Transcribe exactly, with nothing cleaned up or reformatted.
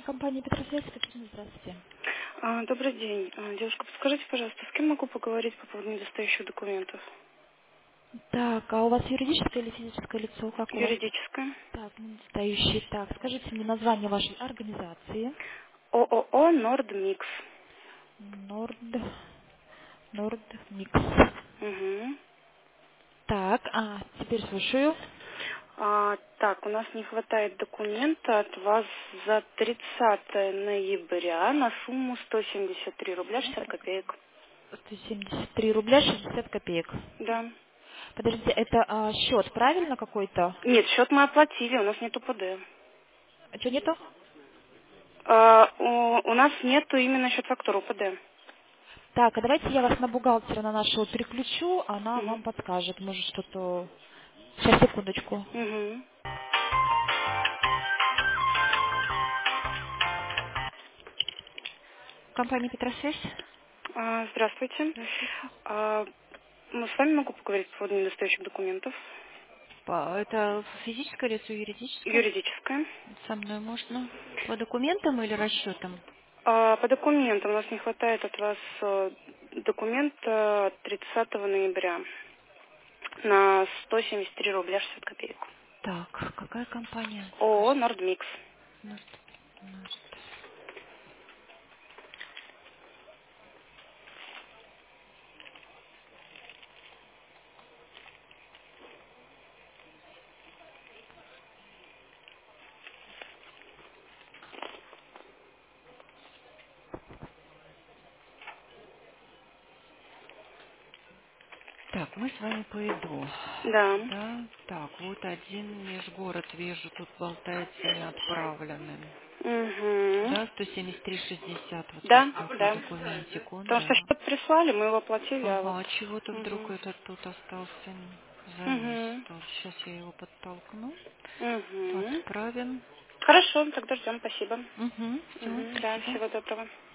Компания Петросвязь, Катерина, здравствуйте. А, Добрый день. А, Девушка, подскажите, пожалуйста, с кем могу поговорить по поводу недостающих документов? Так, а у вас юридическое или физическое лицо? Как у вас? Юридическое. Так, недостающий. Так, скажите мне название вашей организации. ООО «Нордмикс». Норд... Нордмикс. Угу. Так, а, теперь слушаю. А, так, у нас не хватает документа от вас за тридцатое ноября на сумму сто семьдесят три рубля шестьдесят копеек. сто семьдесят три рубля шестьдесят копеек. Да. Подождите, это а, счет, правильно какой-то? Нет, счет мы оплатили, у нас нет УПД. А что нету? А, у, у нас нету именно счет фактуры УПД. Так, а давайте я вас на бухгалтера на нашего переключу, она Угу. вам подскажет. Может что-то... Сейчас, секундочку. Угу. Компания Петросвязь. А, здравствуйте. Здравствуйте. А, ну, с вами могу поговорить по поводу недостающих документов. По- Это физическое лицо, юридическое? Юридическое. Со мной можно по документам или расчетам? А, по документам у нас не хватает от вас э, документа от тридцатого ноября на сто семьдесят три рубля шестьдесят копеек. Так, какая компания? ООО Скажите. «Нордмикс». Норд- Норд. Так, мы с вами по ИДО. Да. Да, так, вот один межгород вижу, тут болтается неотправленным. Угу. Да, сто семьдесят три шестьдесят, вот Да, есть такой да. документик, он, Потому что да. счет прислали, мы его оплатили, а вот... Ага, а чего-то вдруг Угу. этот тут остался завис. Угу. Тоже сейчас я его подтолкну. Угу. Отправим. Хорошо, тогда ждем, спасибо. Угу, все, Угу. Да, спасибо. всего доброго.